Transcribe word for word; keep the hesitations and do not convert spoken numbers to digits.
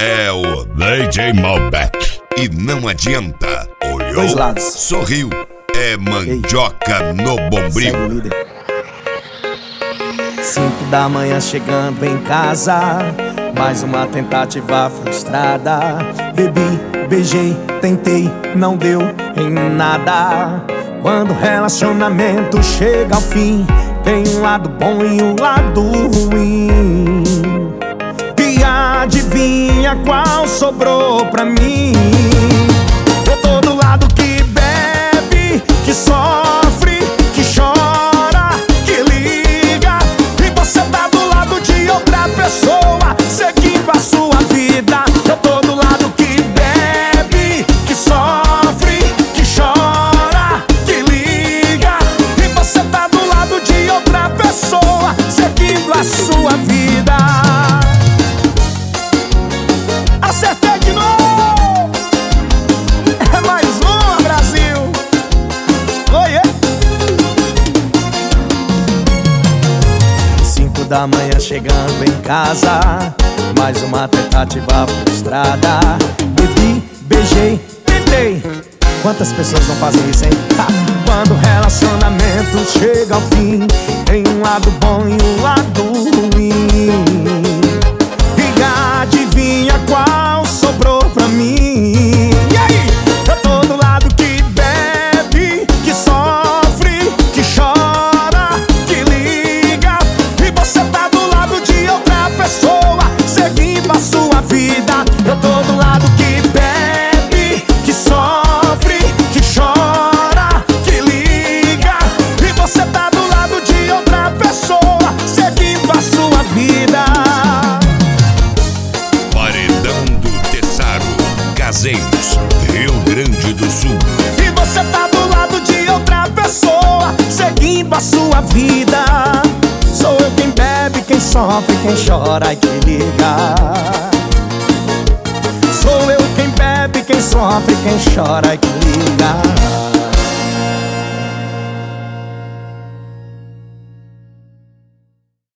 É o D J Malbec. E não adianta. Olhou, dois lados. Sorriu. É mandioca Ei. No bombril. Segue o líder. Cinco da manhã chegando em casa, mais uma tentativa frustrada. Bebi, beijei, tentei, não deu em nada. Quando o relacionamento chega ao fim, tem um lado bom e um lado ruim. E adivinha qual sobrou pra mim? Eu tô do lado que bebe, que sofre, que chora, que liga. E você tá do lado de outra pessoa, seguindo a sua vida. Eu tô do lado que bebe, que sofre, que chora, que liga. E você tá do lado de outra pessoa, seguindo a sua vida. Acertei de novo! É mais uma, Brasil! Oiê! Cinco da manhã chegando em casa, mais uma tentativa frustrada. Bebi, beijei, tentei. Quantas pessoas não fazem isso, hein? Ha! Quando o relacionamento chega ao fim, tem um lado bom e um lado ruim. E adivinha qual sobrou pra mim? E aí? Eu tô do lado que bebe, que sofre, que chora, que liga. E você tá do lado de outra pessoa, seguindo a sua vida. Eu tô do lado que bebe, que sofre, que chora, que liga. E você tá do lado de outra pessoa, seguindo a sua vida. Caseiros, Rio Grande do Sul. E você tá do lado de outra pessoa, seguindo a sua vida. Sou eu quem bebe, quem sofre, quem chora e que liga. Sou eu quem bebe, quem sofre, quem chora e que liga.